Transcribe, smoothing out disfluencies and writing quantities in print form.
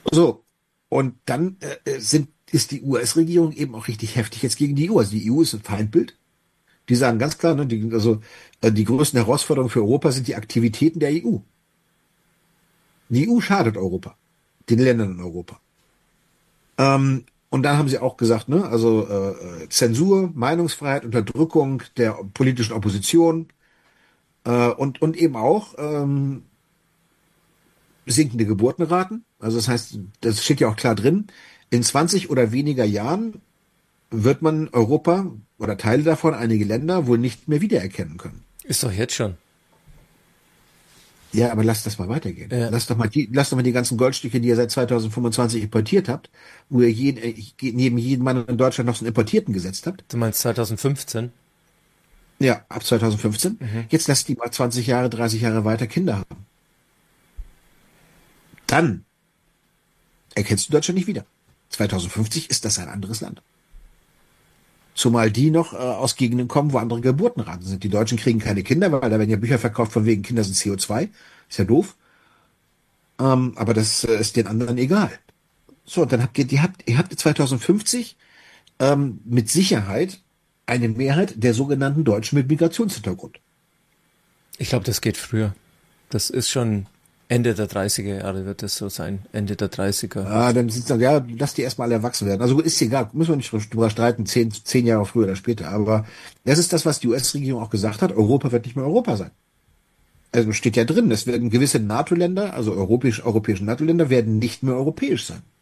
So. Und dann ist die US-Regierung eben auch richtig heftig jetzt gegen die EU. Also die EU ist ein Feindbild. Die sagen ganz klar, ne, die größten Herausforderungen für Europa sind die Aktivitäten der EU. Die EU schadet Europa, den Ländern in Europa. Und dann haben sie auch gesagt, ne, also Zensur, Meinungsfreiheit, Unterdrückung der politischen Opposition und eben auch sinkende Geburtenraten. Also das heißt, das steht ja auch klar drin, in 20 oder weniger Jahren wird man Europa oder Teile davon, einige Länder, wohl nicht mehr wiedererkennen können. Ist doch jetzt schon. Ja, aber lasst das mal weitergehen. Ja. Lasst doch mal die ganzen Goldstücke, die ihr seit 2025 importiert habt, wo ihr neben jedem Mann in Deutschland noch so einen Importierten gesetzt habt. Du meinst 2015? Ja, ab 2015. Mhm. Jetzt lasst die mal 20 Jahre, 30 Jahre weiter Kinder haben. Dann erkennst du Deutschland nicht wieder. 2050 ist das ein anderes Land. Zumal die noch aus Gegenden kommen, wo andere Geburtenraten sind. Die Deutschen kriegen keine Kinder, weil da werden ja Bücher verkauft von wegen Kinder sind CO2. Ist ja doof. Aber das ist den anderen egal. So, dann ihr habt 2050 mit Sicherheit eine Mehrheit der sogenannten Deutschen mit Migrationshintergrund. Ich glaube, das geht früher. Das ist schon Ende der 30er Jahre wird das so sein. Ende der 30er. Ah, dann sind dann, ja, lass die erstmal alle erwachsen werden. Also ist egal, müssen wir nicht drüber streiten, 10 Jahre früher oder später. Aber das ist das, was die US-Regierung auch gesagt hat. Europa wird nicht mehr Europa sein. Also steht ja drin, es werden gewisse NATO-Länder, also europäische NATO-Länder, werden nicht mehr europäisch sein.